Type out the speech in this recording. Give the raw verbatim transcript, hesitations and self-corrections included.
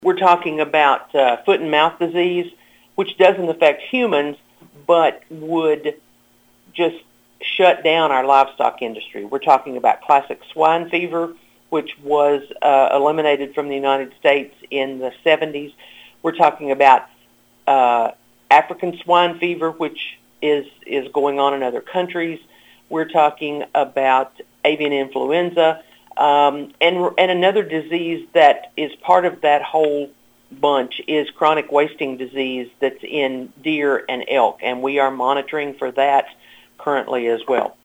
We're talking about uh, foot and mouth disease, which doesn't affect humans, but would just shut down our livestock industry. We're talking about classic swine fever, which was uh, eliminated from the United States in the seventies. We're talking about uh, African swine fever, which is, is going on in other countries. We're talking about avian influenza, um, and, and another disease that is part of that whole bunch is chronic wasting disease that's in deer and elk, and we are monitoring for that currently as well.